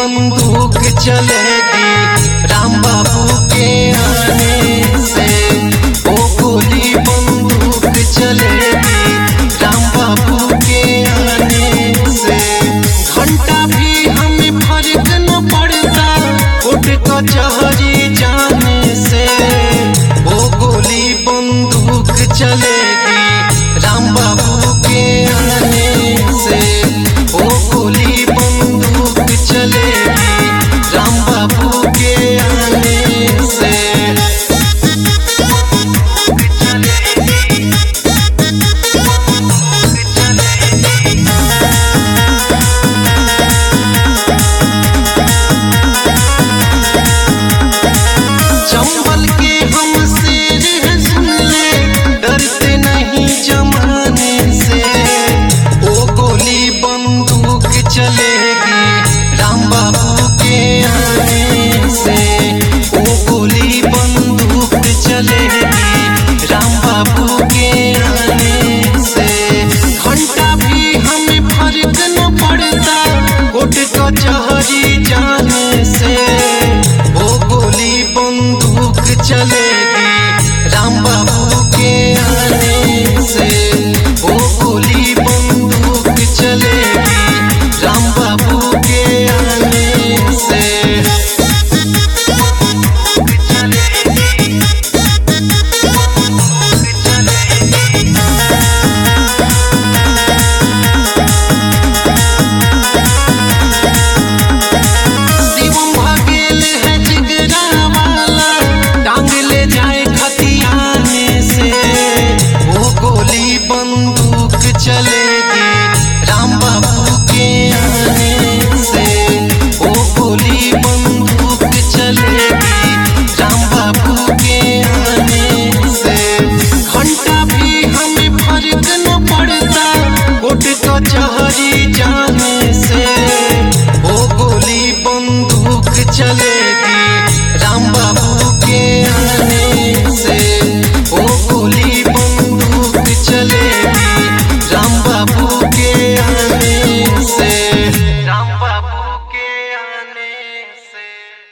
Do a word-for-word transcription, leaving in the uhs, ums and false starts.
बंदूक चलेगी राम बाबू के आने से। ओ गोली बंदूक चलेगी राम बाबू के आने से। घंटा भी हमें फर्क न पड़ता कोर्ट कचहरी जाने से। ओ गोली बंदूक चलेगी राम बाबू के आने से। ओ गोली बंदूक चलेगी राम बाबू के आने से। चंबल के हम शेर हैं सुन ले, डरते नहीं जमाने से। ओ गोली बंदूक चलेगी राम बाबू के आने से। ओ गोली बंदूक चलेगी राम बाबू के आने से। घंटा भी हमें फर्क न पड़ता कोर्ट कचहरी जाने से। ओ गोली बंदूक चलेगी राम बाबू के आने से। ओ गोली बंदूक चलेगी राम बाबू के आने से। शिवम भागेल है जिगरा वाला, टांग ले जाए खतियाने से। वो गोली बंदूक चलेगी राम बाबू के आने से। वो गोली बंदूक चलेगी राम बाबू के आने से। घंटा भी हमें फर्क न पड़ता कोर्ट कचहरी जाने से। वो गोली बंदूक चले